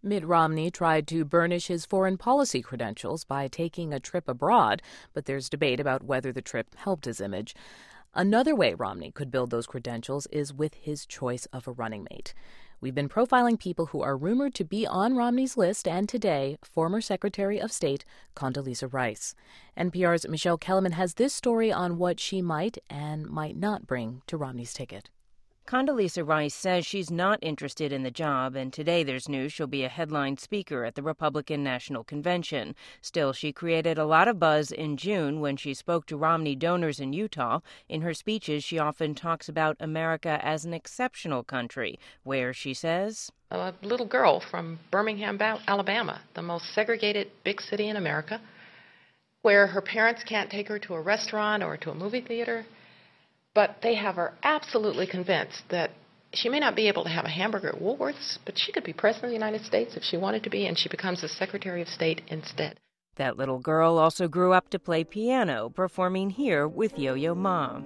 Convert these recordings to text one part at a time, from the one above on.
Mitt Romney tried to burnish his foreign policy credentials by taking a trip abroad, but there's debate about whether the trip helped his image. Another way Romney could build those credentials is with his choice of a running mate. We've been profiling people who are rumored to be on Romney's list, and today, former Secretary of State Condoleezza Rice. NPR's Michelle Kellerman has this story on what she might and might not bring to Romney's ticket. Condoleezza Rice says she's not interested in the job, and today there's news she'll be a headline speaker at the Republican National Convention. Still, she created a lot of buzz in June when she spoke to Romney donors in Utah. In her speeches, she often talks about America as an exceptional country, where, she says, a little girl from Birmingham, Alabama, the most segregated big city in America, where her parents can't take her to a restaurant or to a movie theater, but they have her absolutely convinced that she may not be able to have a hamburger at Woolworths, but she could be president of the United States if she wanted to be, and she becomes a Secretary of State instead. That little girl also grew up to play piano, performing here with Yo-Yo Ma.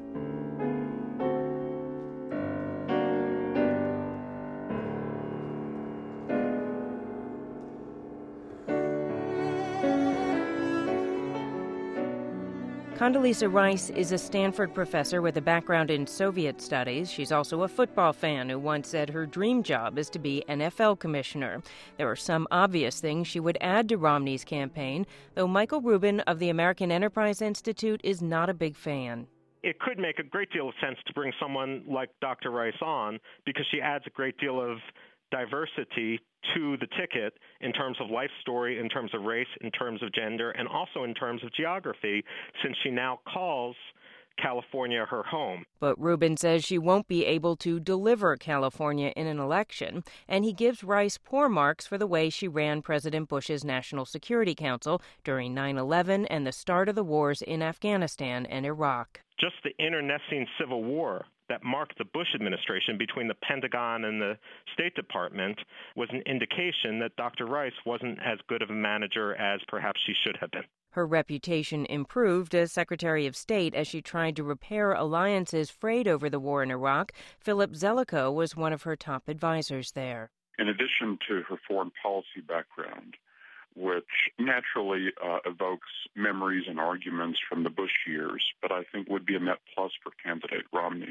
Condoleezza Rice is a Stanford professor with a background in Soviet studies. She's also a football fan who once said her dream job is to be NFL commissioner. There are some obvious things she would add to Romney's campaign, though Michael Rubin of the American Enterprise Institute is not a big fan. It could make a great deal of sense to bring someone like Dr. Rice on because she adds a great deal of diversity to the ticket in terms of life story, in terms of race, in terms of gender, and also in terms of geography, since she now calls California her home. But Rubin says she won't be able to deliver California in an election, and he gives Rice poor marks for the way she ran President Bush's National Security Council during 9/11 and the start of the wars in Afghanistan and Iraq. Just the internecine civil war that marked the Bush administration between the Pentagon and the State Department was an indication that Dr. Rice wasn't as good of a manager as perhaps she should have been. Her reputation improved as Secretary of State as she tried to repair alliances frayed over the war in Iraq. Philip Zelikow was one of her top advisors there. In addition to her foreign policy background, which naturally evokes memories and arguments from the Bush years, but I think would be a net plus for candidate Romney.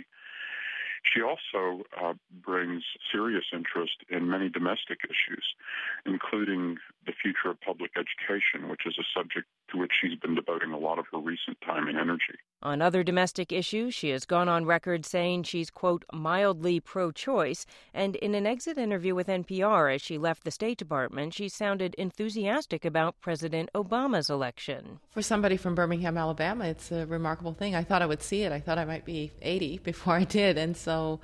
She also brings serious interest in many domestic issues, including the future of public education, which is a subject to which she's been devoting a lot of her recent time and energy. On other domestic issues, she has gone on record saying she's, quote, mildly pro-choice, and in an exit interview with NPR as she left the State Department, she sounded enthusiastic about President Obama's election. For somebody from Birmingham, Alabama, it's a remarkable thing. I thought I would see it. I thought I might be 80 before I did, and so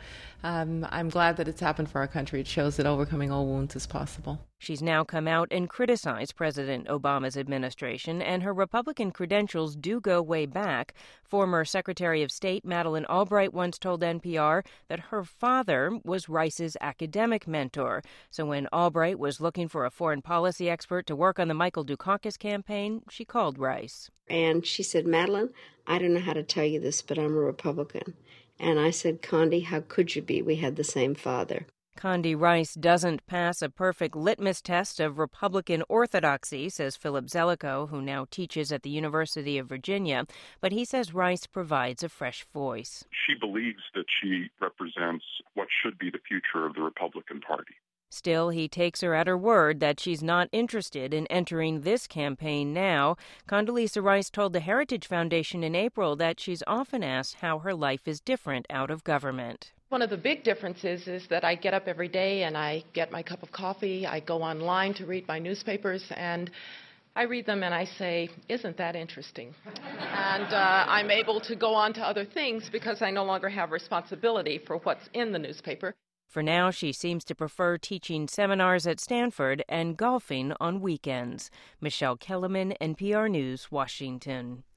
I'm glad that it's happened for our country. It shows that overcoming old wounds is possible. She's now come out and criticized President Obama's administration, and her Republican credentials do go way back. Former Secretary of State Madeleine Albright once told NPR that her father was Rice's academic mentor. So when Albright was looking for a foreign policy expert to work on the Michael Dukakis campaign, she called Rice. And she said, Madeleine, I don't know how to tell you this, but I'm a Republican. And I said, Condi, how could you be? We had the same father. Condi Rice doesn't pass a perfect litmus test of Republican orthodoxy, says Philip Zelikow, who now teaches at the University of Virginia, but he says Rice provides a fresh voice. She believes that she represents what should be the future of the Republican Party. Still, he takes her at her word that she's not interested in entering this campaign now. Condoleezza Rice told the Heritage Foundation in April that she's often asked how her life is different out of government. One of the big differences is that I get up every day and I get my cup of coffee, I go online to read my newspapers, and I read them and I say, isn't that interesting? And I'm able to go on to other things because I no longer have responsibility for what's in the newspaper. For now, she seems to prefer teaching seminars at Stanford and golfing on weekends. Michelle Kellerman, NPR News, Washington.